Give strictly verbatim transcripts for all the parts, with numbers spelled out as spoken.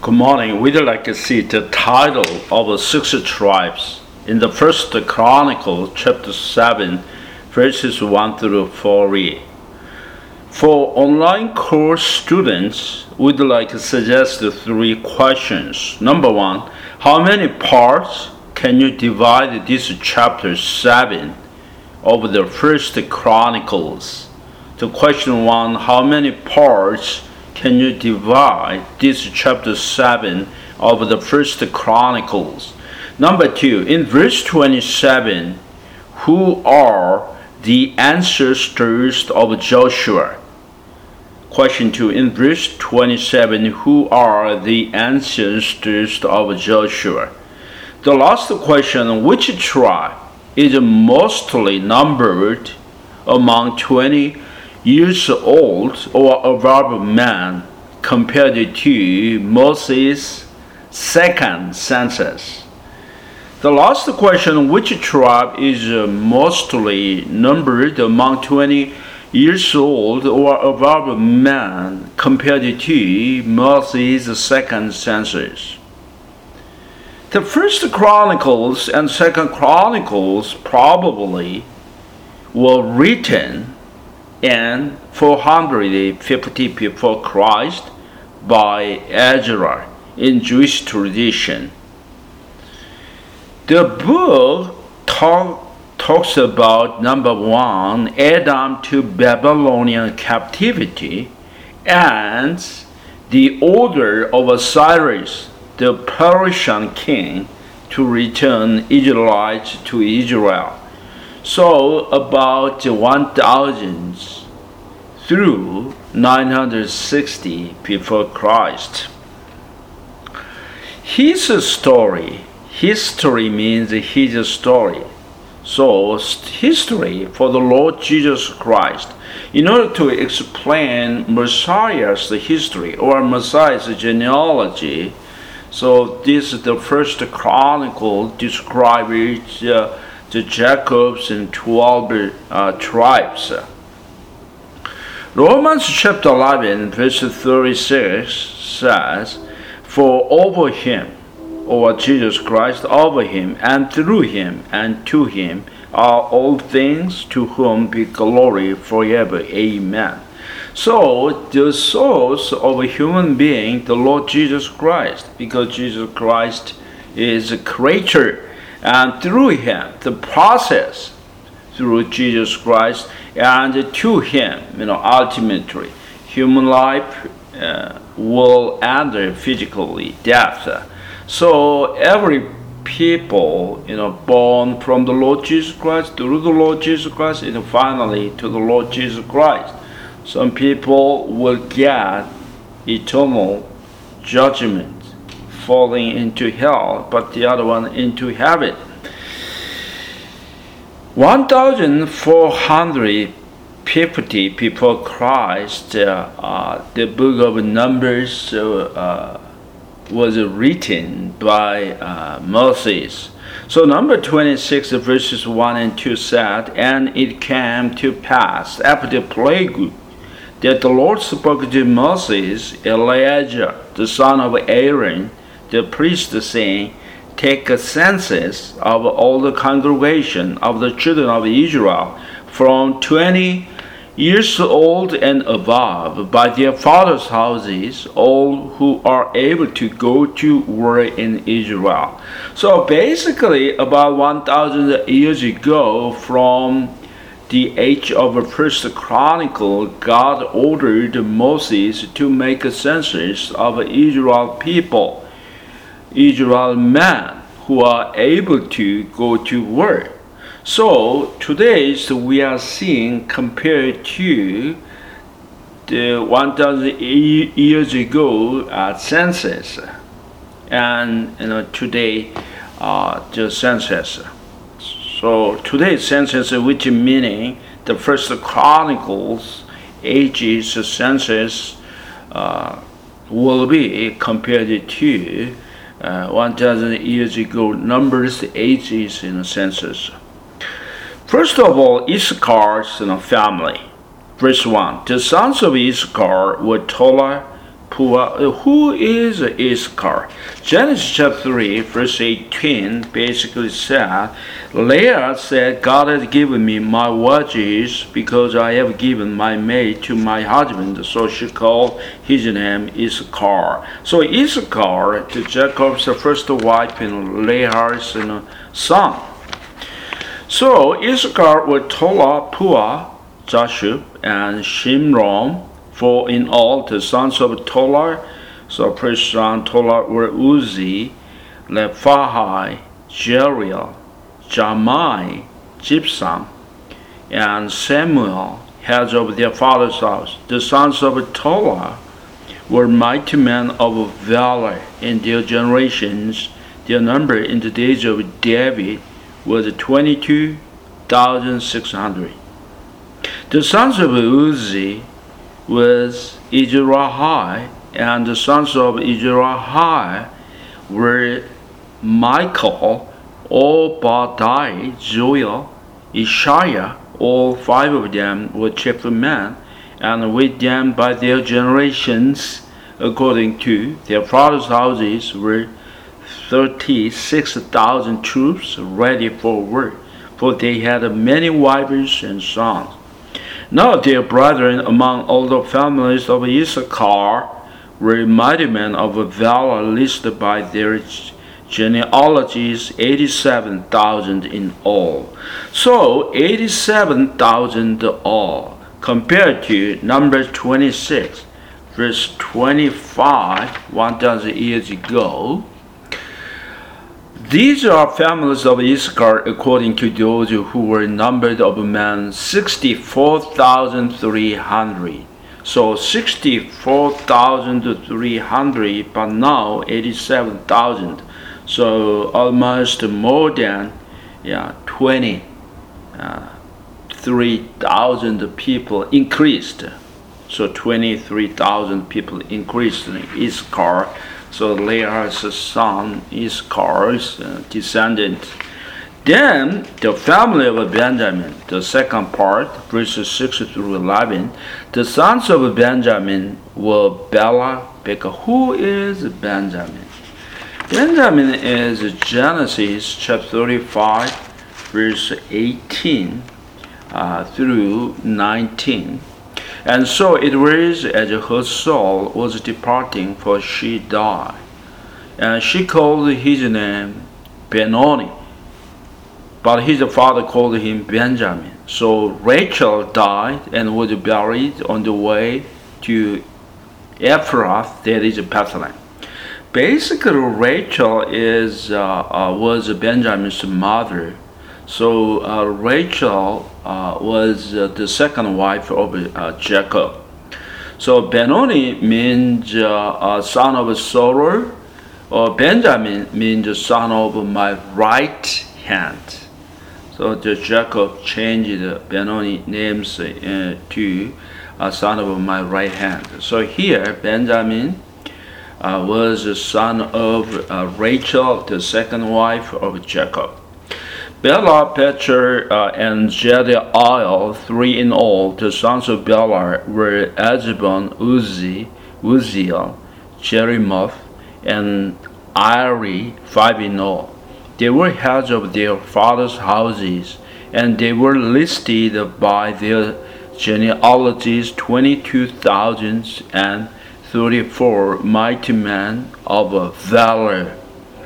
Good morning. We'd like to see the title of the six tribes in the First Chronicle, chapter seven, verses one through four. For online course students, we'd like to suggest three questions. Number one, how many parts can you divide this chapter seven of the First Chronicles? The question one, how many parts can you divide this chapter seven of the First Chronicles? Number two, in verse twenty-seven, who are the ancestors of Joshua? Question two, in verse twenty-seven, who are the ancestors of Joshua? The last question, which tribe is mostly numbered among twenty years old or above men compared to Moses' second census? The last question, which tribe is mostly numbered among twenty years old or above men compared to Moses' second census? The First Chronicles and Second Chronicles probably were written in four hundred fifty before Christ by Ezra in Jewish tradition. The book talk, talks about number one, Edom to Babylonian captivity, and the order of Cyrus, the Persian king, to return Israelites to Israel. So about one thousand through nine hundred sixty before Christ. His story, history means his story. So history for the Lord Jesus Christ. In order to explain Messiah's history or Messiah's genealogy, so this is the First Chronicle describes uh, the Jacob's and twelve uh, tribes. Romans chapter eleven, verse thirty-six says, for over him, or Jesus Christ, over him, and through him, and to him, are all things, to whom be glory forever. Amen. So, the source of a human being, the Lord Jesus Christ, because Jesus Christ is a creator, and through him, the process through Jesus Christ, and to him, you know, ultimately, human life uh, will end physically death. So every people, you know, born from the Lord Jesus Christ, through the Lord Jesus Christ, and finally to the Lord Jesus Christ. Some people will get eternal judgment, falling into hell, but the other one into heaven. one thousand four hundred fifty before Christ, uh, uh, the book of Numbers uh, uh, was written by uh, Moses. So number twenty-six verses one and two said, and it came to pass after the plague that the Lord spoke to Moses, Elijah, the son of Aaron, the priest, saying, take a census of all the congregation of the children of Israel from twenty years old and above, by their fathers' houses, all who are able to go to war in Israel. So basically, about one thousand years ago, from the age of First Chronicle, God ordered Moses to make a census of Israel people, Israel men who are able to go to war. So today so we are seeing compared to the one thousand years ago uh, census, and you know today uh, the census. So today's census, which meaning the First Chronicles ages census uh, will be compared to uh, one thousand years ago numbers, ages in the census. First of all, Issachar's you know, family. Verse one, the sons of Issachar were Tola, Pua. Who is Issachar? Genesis chapter three, verse eighteen basically said, Leah said, God has given me my wages because I have given my maid to my husband. So she called his name Issachar. So Issachar, Jacob's first wife and Leah's son. So Issachar were Tola, Pua, Jashub, and Shimron. For in all the sons of Tola, so first son Tola were Uzi, Lephahai, Jeriel, Jamai, Gypsum, and Samuel, heads of their father's house. The sons of Tola were mighty men of valor in their generations. Their number in the days of David was twenty-two thousand six hundred. The sons of Uzi was Izrahai, and the sons of Izrahai were Michael, Obadiah, Joel, Ishiah. All five of them were chief men, and with them by their generations, according to their fathers' houses, were thirty-six thousand troops ready for war, for they had many wives and sons. Now their brethren among all the families of Issachar were mighty men of valor, listed by their genealogies, eighty-seven thousand in all. So eighty-seven thousand all, compared to Numbers twenty-six, verse twenty-five, one thousand years ago. These are families of Issachar according to those who were numbered of men, sixty-four thousand three hundred. So sixty-four thousand three hundred, but now eighty-seven thousand. So almost more than yeah, twenty-three thousand people increased. So twenty-three thousand people increased in Issachar. So Leah's son, Issachar's uh, descendant. Then the family of Benjamin, the second part, verses six through eleven. The sons of Benjamin were Bela, Becca. Who is Benjamin? Benjamin is Genesis chapter thirty-five, verse eighteen uh, through nineteen. And so it was as her soul was departing, for she died. And she called his name Benoni, but his father called him Benjamin. So Rachel died and was buried on the way to Ephrath, that is Bethlehem. Basically, Rachel is uh, uh, was Benjamin's mother. So uh, Rachel uh, was uh, the second wife of uh, Jacob. So Benoni means uh, uh, son of sorrow, or Benjamin means son of my right hand. So the Jacob changed the Benoni names uh, to uh, son of my right hand. So here Benjamin uh, was the son of uh, Rachel, the second wife of Jacob. Bela, Pecher, uh, and Jediel, three in all. The sons of Bela were Ezbon, Uzi, Uziel, Jerimoth, and Iri, five in all. They were heads of their fathers' houses, and they were listed by their genealogies, twenty-two thousand and thirty-four mighty men of valor.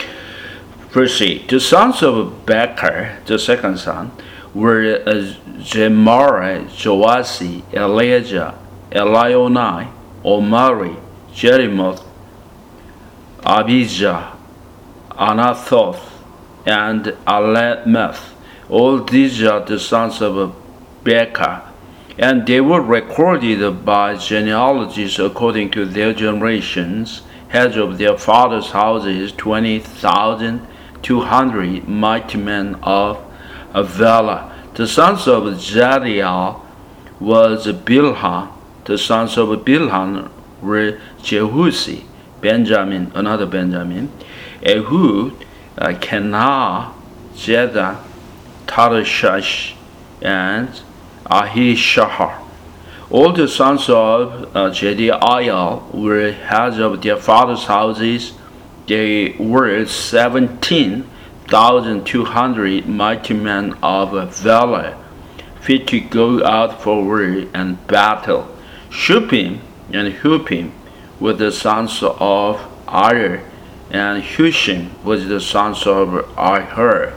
Verse eight. The sons of Becher, the second son, were uh, Jemari, Joasi, Elijah, Elionai, Omari, Jerimoth, Abijah, Anathoth, and Alemeth. All these are the sons of Becher, and they were recorded by genealogies according to their generations, heads of their fathers' houses, twenty thousand two hundred mighty men of valor. The sons of Jediel was Bilhan. The sons of Bilhan were Jehusi, Benjamin, another Benjamin, Ehud, uh, Kenah, Jedah, Tarshish, and Ahishahar. All the sons of uh, Jediaiah were heads of their fathers' houses. They were seventeen thousand two hundred mighty men of valor, fit to go out for war and battle. Shuppim and Huppim were the sons of Ar, and Hushim was the sons of Ahur.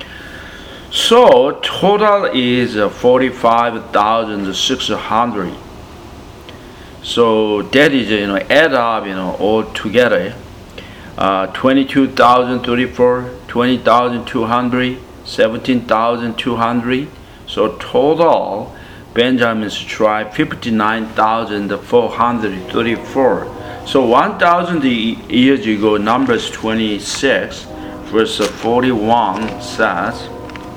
So total is forty-five thousand six hundred. So that is, you know, add up, you know, all together, uh, twenty-two thousand thirty-four, twenty thousand two hundred, seventeen thousand two hundred. So total, Benjamin's tribe fifty-nine thousand four hundred thirty-four. So one thousand years ago, Numbers twenty-six, verse forty-one says,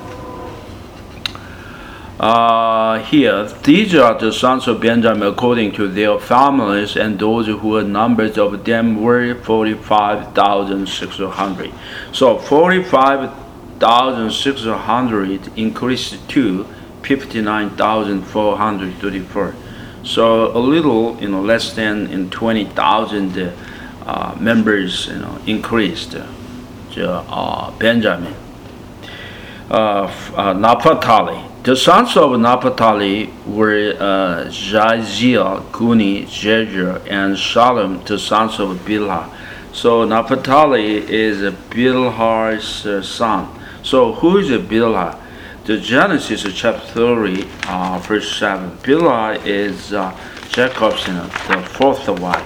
Uh, here, these are the sons of Benjamin according to their families, and those who were numbers of them were forty-five thousand six hundred. So forty-five thousand six hundred increased to fifty-nine thousand four hundred thirty-four. So a little, you know, less than in twenty thousand uh, members, you know, increased. Uh, uh, Benjamin, uh, uh, Naphtali. The sons of Naphtali were uh, Jaziel, Guni, Jezer, and Shalom, the sons of Bilhah. So Naphtali is Bilhah's uh, son. So who is Bilhah? The Genesis chapter thirty, uh, verse seven. Bilhah is uh, Jacob's, you know, the fourth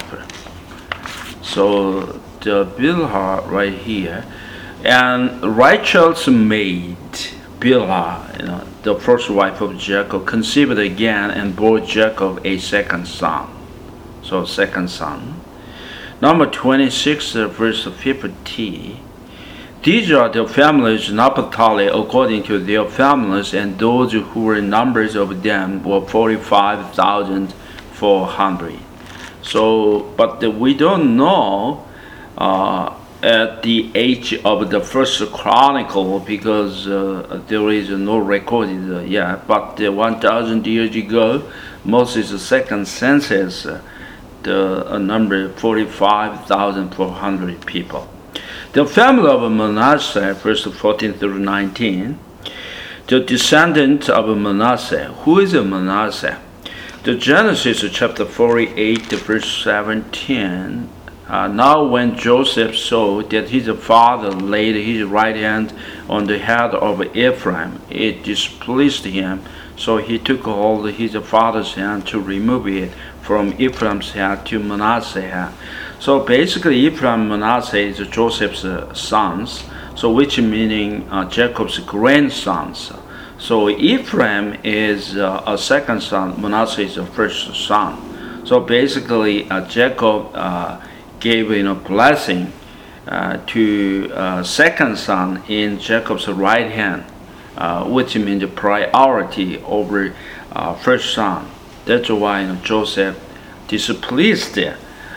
wife. So the Bilhah right here, and Rachel's maid Bilhah, you know, the first wife of Jacob, conceived again and bore Jacob a second son. So second son. Number twenty-six, verse fifty. These are the families of Naphtali according to their families, and those who were numbers of them were forty-five thousand four hundred. So, but we don't know uh, at the age of the first chronicle, because uh, there is no recorded uh, yet. But uh, one thousand years ago, Moses' second census, uh, the uh, number forty-five thousand four hundred people. The family of Manasseh, verse fourteen through nineteen. The descendant of Manasseh. Who is Manasseh? The Genesis chapter forty-eight, verse seventeen. Uh, now when Joseph saw that his father laid his right hand on the head of Ephraim, it displeased him. So he took hold of his father's hand to remove it from Ephraim's head to Manasseh's head. So basically, Ephraim and Manasseh is Joseph's uh, sons, so which meaning uh, Jacob's grandsons. So Ephraim is uh, a second son, Manasseh is the first son. So basically, uh, Jacob uh, gave, you know, blessing uh, to uh, second son in Jacob's right hand, uh, which means the priority over uh, first son. That's why, you know, Joseph displeased uh,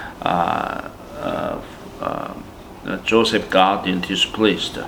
uh, uh, Joseph got displeased.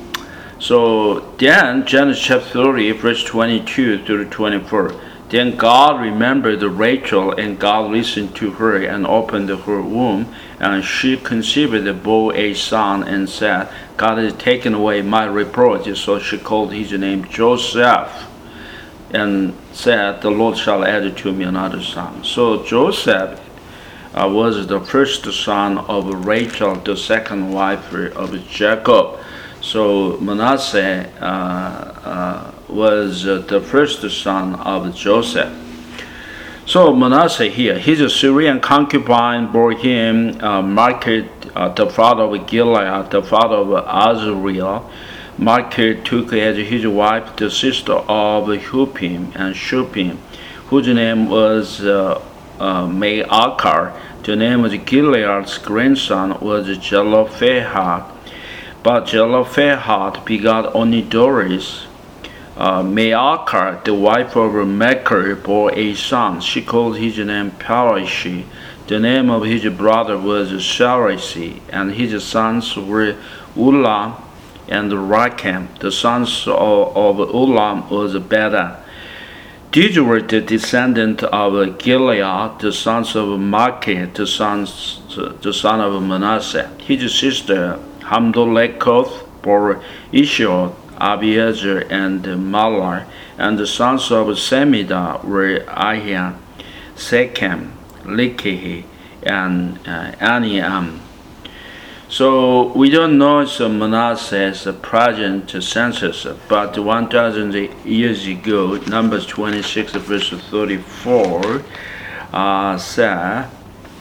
So then Genesis chapter thirty, verse twenty-two through twenty-four. Then God remembered Rachel, and God listened to her and opened her womb, and she conceived bore a son and said, God has taken away my reproach. So she called his name Joseph, and said, the Lord shall add to me another son. So Joseph uh, was the first son of Rachel, the second wife of Jacob. So Manasseh uh, uh, was uh, the first son of Joseph. So Manasseh here, his Syrian concubine bore him uh, Machir, uh, the father of Gilead, the father of Azriel. Machir took as his wife the sister of Huppim and Shuppim, whose name was uh, uh, Maachar. The name of Gilead's grandson was Zelophehad. But Zelophehad begot only Doris. Uh, Maachar, the wife of Machir, bore a son. She called his name Peresh. The name of his brother was Sharesi, and his sons were Ulam and Rakem. The sons of, of Ulam was Bedan. These were the descendants of Gilead, the sons of Machir, the sons the son of Manasseh. His sister Hamdolekoth bore Ishmael, Abiezer, and Malar, and the sons of Semida were Ahian, Sechem, Lekehi, and uh, Aniam. So we don't know so Manasseh's present census, but one thousand years ago, Numbers twenty-six, verse thirty-four, uh, said,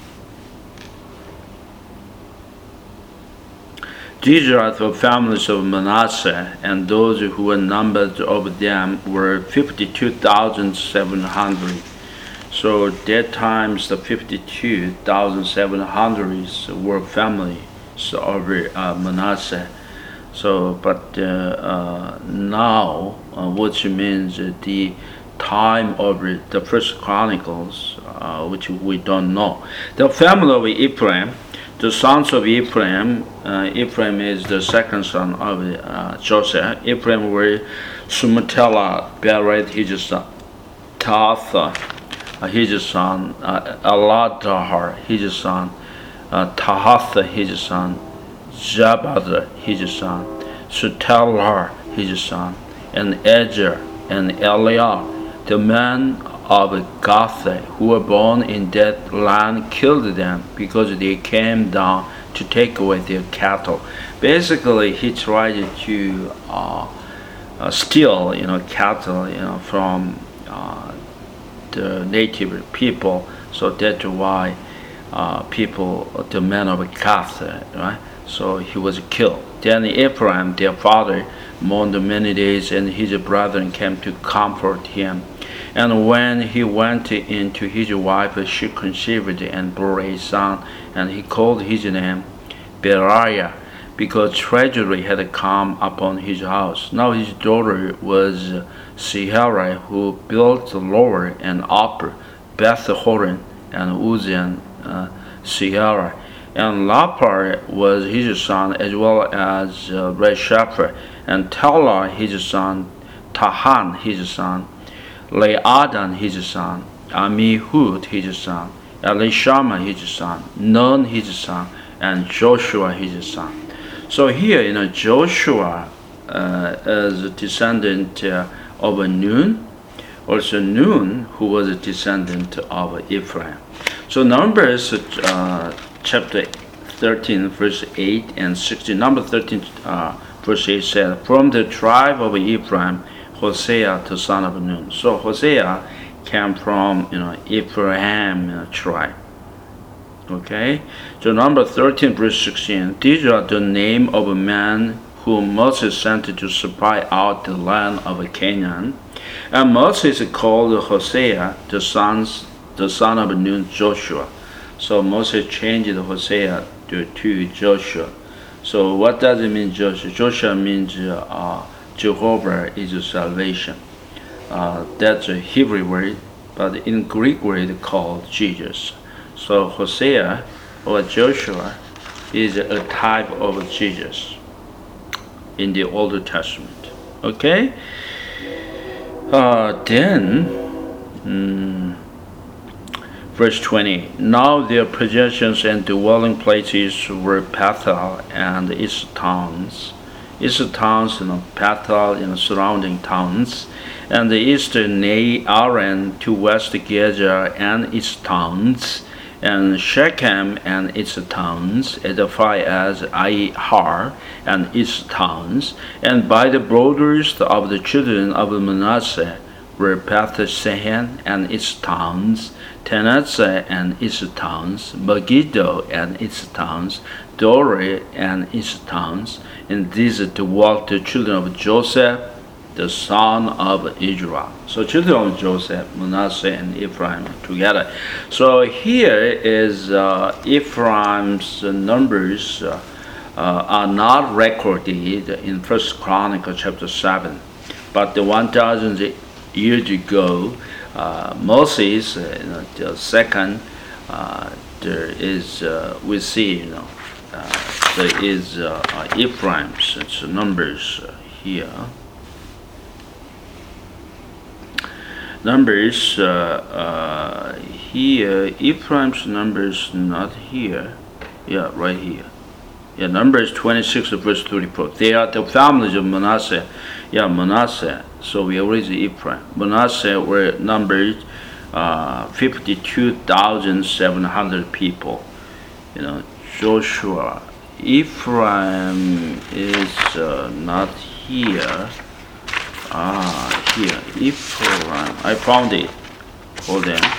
these are the families of Manasseh, and those who were numbered of them were fifty-two thousand seven hundred. So that times the fifty-two thousand seven hundred were family of uh, Manasseh. So, but uh, uh, now, uh, which means the time of the First Chronicles, uh, which we don't know. The family of Ephraim, the sons of Ephraim, uh, Ephraim is the second son of uh, Joseph. Ephraim were Sumatela, Bered, his son, Tatha, uh, his son, uh, Aladahar, his son, uh, Tahatha, his son, Zabad, his son, Sutelar, his son, and Ezer and Eliab, the men of Gath who were born in that land, killed them because they came down to take away their cattle. Basically, he tried to uh, uh, steal, you know, cattle, you know, from uh, the native people. So that's why uh, people, the men of Gath, right? So he was killed. Then Ephraim, their father, mourned many days, and his brethren came to comfort him. And when he went in to his wife, she conceived and bore a son, and he called his name Beriah, because treachery had come upon his house. Now his daughter was Sihara, who built the lower and upper Beth-horon and Uzian, uh, Sihara. And Lapar was his son, as well as uh, Reshapher, and Telah his son, Tahan his son, Leadan his son, Amihud his son, Elishama his son, Nun his son, and Joshua his son. So here, you know, Joshua uh, is a descendant uh, of Nun, also Nun, who was a descendant of Ephraim. So Numbers uh, chapter thirteen, verse eight and sixteen. Number thirteen, uh, verse eight said, from the tribe of Ephraim, Hosea, the son of Nun. So Hosea came from, you know, Ephraim uh, tribe. Okay. So number thirteen, verse sixteen. These are the name of a man whom Moses sent to spy out the land of Canaan. And Moses called Hosea the sons, the son of Nun, Joshua. So Moses changed Hosea to, to Joshua. So what does it mean, Joshua? Joshua means uh, Jehovah is salvation. Uh, that's a Hebrew word, but in Greek word called Jesus. So Hosea or Joshua is a type of Jesus in the Old Testament. Okay? Uh, then, um, verse twenty. Now their possessions and dwelling places were Bethel and its towns. Its towns, you know, Bethel and you know, surrounding towns, and the eastern Naaran to west Gezer and its towns, and Shechem and its towns, as far as Ahar and its towns, and by the borders of the children of Manasseh were Beth-sehan and its towns, Tenasseh and its towns, Megiddo and its towns, Dore and its towns, and these dwelt the children of Joseph, the son of Israel. So children of Joseph, Manasseh and Ephraim together. So here is uh, Ephraim's numbers uh, uh, are not recorded in First Chronicles chapter seven, but the one thousand years ago, uh, Moses, uh, you know, the second, uh, there is uh, we see, you know, uh, there is uh, uh, Ephraim's numbers uh, here. numbers uh, uh, here. Ephraim's number is not here. Yeah, right here. Yeah, Numbers twenty-six verse thirty-four. They are the families of Manasseh. Yeah, Manasseh. So we already Ephraim. Manasseh were numbered uh, fifty-two thousand seven hundred people. You know, Joshua. Ephraim is uh, not here. Ah, here. Ephraim. I found it. Hold on.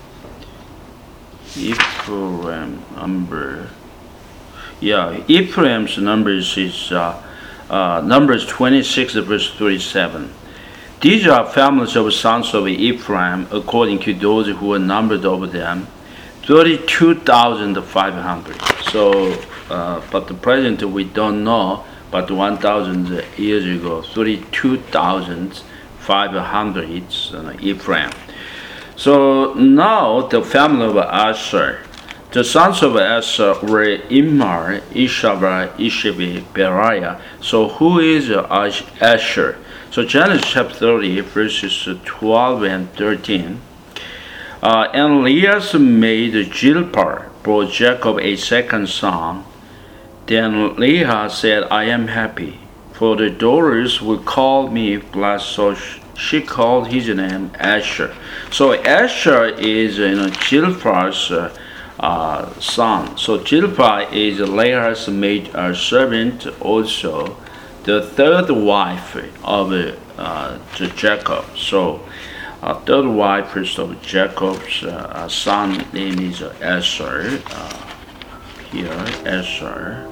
Ephraim number. Yeah, Ephraim's numbers is uh, uh, Numbers twenty-six verse thirty-seven. These are families of sons of Ephraim, according to those who were numbered over them, thirty-two thousand five hundred. So, uh, but the present we don't know, but one thousand years ago, thirty-two thousand five hundred uh, Ephraim. So now the family of Asher. The sons of Asher were Immer, Ishabah, Ishibi, Beriah. So who is Asher? So Genesis chapter thirty, verses twelve and thirteen. Uh, and Leah made Jilpah, brought Jacob a second son. Then Leah said, I am happy, for the daughters will call me blessed. So she called his name Asher. So Asher is you know, Jilpah's uh, Uh, son. So Jilpah is Leah's maid uh, servant, also the third wife of uh, Jacob. So uh, third wife of Jacob's uh, son name is Asher. Uh, here, Asher.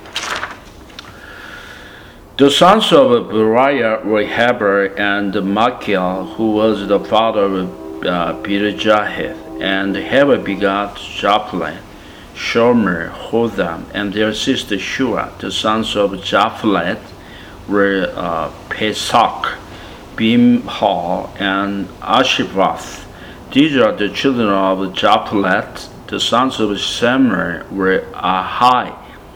The sons of Beriah were Heber and Machir, who was the father of uh, Pirjahith. And Heber begot Japhleth, Shomer, Hotham, and their sister Shua. The sons of Japhleth were uh, Pesach, Bimhal, and Ashivath. These are the children of Japhleth. The sons of Shemer were Ahai,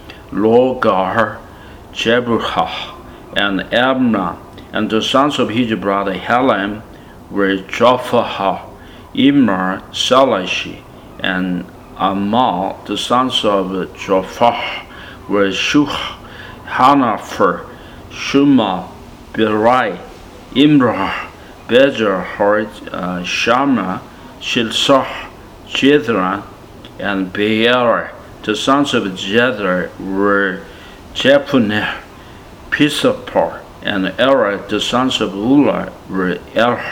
Logar, Jebuhah, and Abna. And the sons of his brother Helam were Jophah, Immer, Salashi, and Amal. The sons of Jophah were Shuh, Hanafer, Shuma, Berai, Imrah, Bezer, uh, Shama, Shilsah, Jethran, and Beer. The sons of Jethro were Jephunneh, Pisapar, and Erah. The sons of Ulah were Er,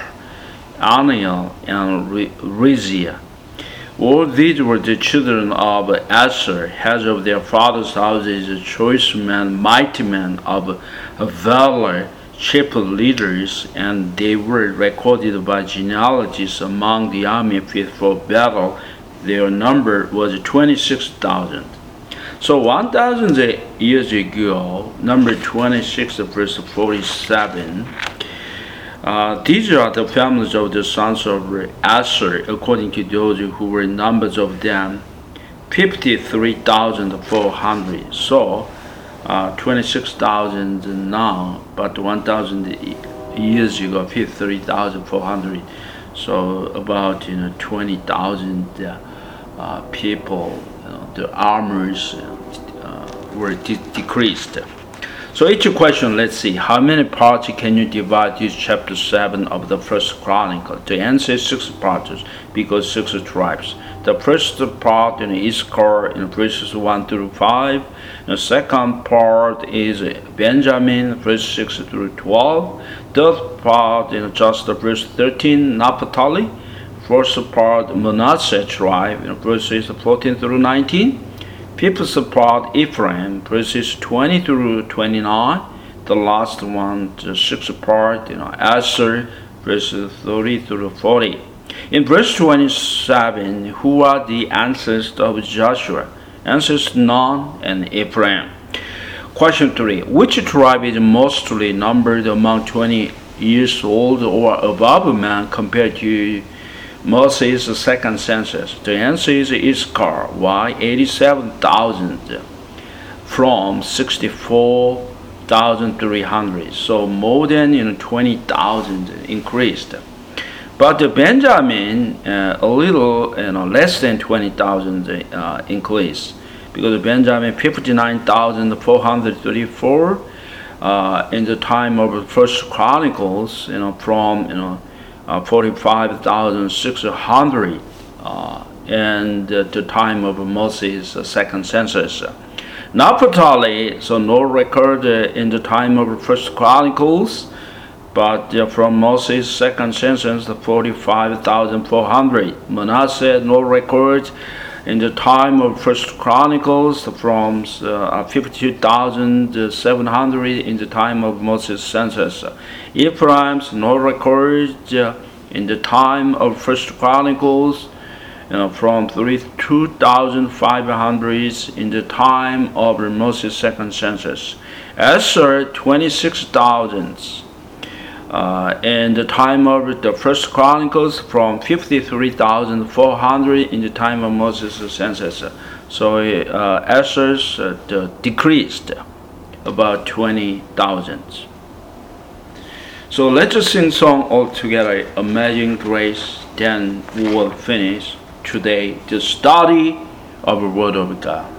Aniel, and Rizia. All these were the children of Asher, heads of their father's houses, choice men, mighty men of valor, chief leaders, and they were recorded by genealogies among the army fit for battle. Their number was twenty-six thousand. So one thousand years ago, number twenty-six, verse forty-seven, Uh, these are the families of the sons of Asher, according to those who were numbers of them, fifty-three thousand four hundred. So, uh, twenty-six thousand now, but one thousand years ago, fifty-three thousand four hundred. So, about you know twenty thousand uh, uh, people, you know, the armors uh, were de decreased. So each question, let's see, how many parts can you divide this chapter seven of the first Chronicle? The answer is six parts, because six tribes. The first part in Issachar in verses one through five. The second part is Benjamin, verse six through twelve. Third part in just verse thirteen, Naphtali. Fourth part, Manasseh tribe, in verses fourteen through nineteen. Fifth part, Ephraim, verses twenty through twenty-nine. The last one, the sixth part, you know, Asher, verses thirty through forty. In verse twenty-seven, who are the ancestors of Joshua? Answers Nun and Ephraim. Question three, which tribe is mostly numbered among twenty years old or above man compared to Moses' second census? The answer is Issachar. Why? eighty-seven thousand from sixty-four thousand three hundred. So more than you know, twenty thousand increased. But the Benjamin, uh, a little, you know, less than twenty thousand uh, increase, because Benjamin fifty-nine thousand four hundred thirty-four uh, in the time of First Chronicles, you know, from you know uh, forty-five thousand six hundred uh, and uh, the time of Moses' uh, second census. Naphtali, so no record uh, in the time of First Chronicles, but uh, from Moses' second census, forty-five thousand four hundred. Manasseh, no record in the time of First Chronicles, from uh, fifty-two thousand seven hundred in the time of Moses' census. Ephraim's, no record uh, in the time of First Chronicles, you know, from thirty-two thousand five hundred in the time of Moses' second census. Asher, twenty-six thousand. Uh, in the time of the First Chronicles, from fifty-three thousand four hundred in the time of Moses' census. So uh, Asher's uh, decreased about twenty thousand. So let's just sing song all together, Amazing Grace, then we will finish today the study of the Word of God.